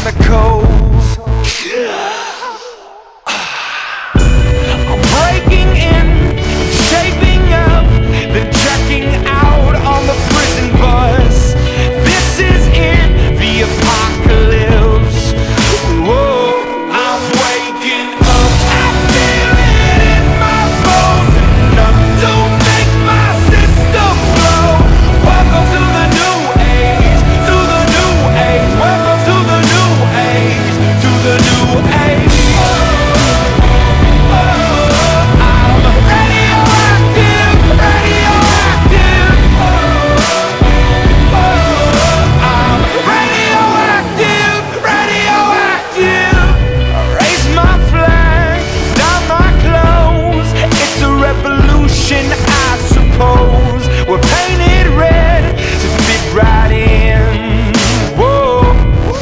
chemicals. I'm breaking in, shaping up, then checking out on the prison bus. This is in the apocalypse. Whoa, I'm waking up. I feel it in my bones, enough to make my system blow. Welcome to the new age, to the new age. Welcome to the new age, to the new age. I'm radioactive, radioactive. I'm radioactive, radioactive. Raise my flag, down my clothes. It's a revolution, I suppose. We're painted red to fit right in. Whoa.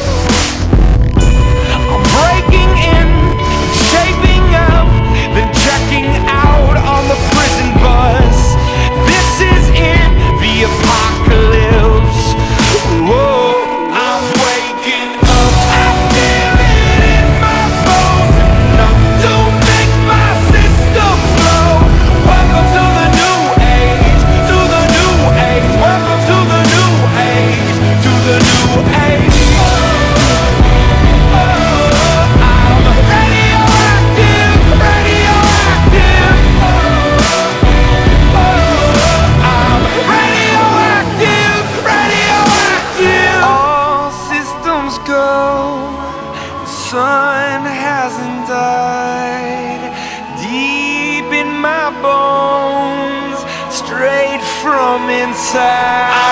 I'm breaking in, shaping up, then checking out on the prison bus. This is in the apocalypse. Whoa, I'm waking up. I feel it in my bones, enough to make my system blow. Welcome to the new age, to the new age. Welcome to the new age, to the new age. I'm radioactive, radioactive. I'm radioactive, radioactive. All systems go. The sun hasn't died. Deep in my bones, straight from inside.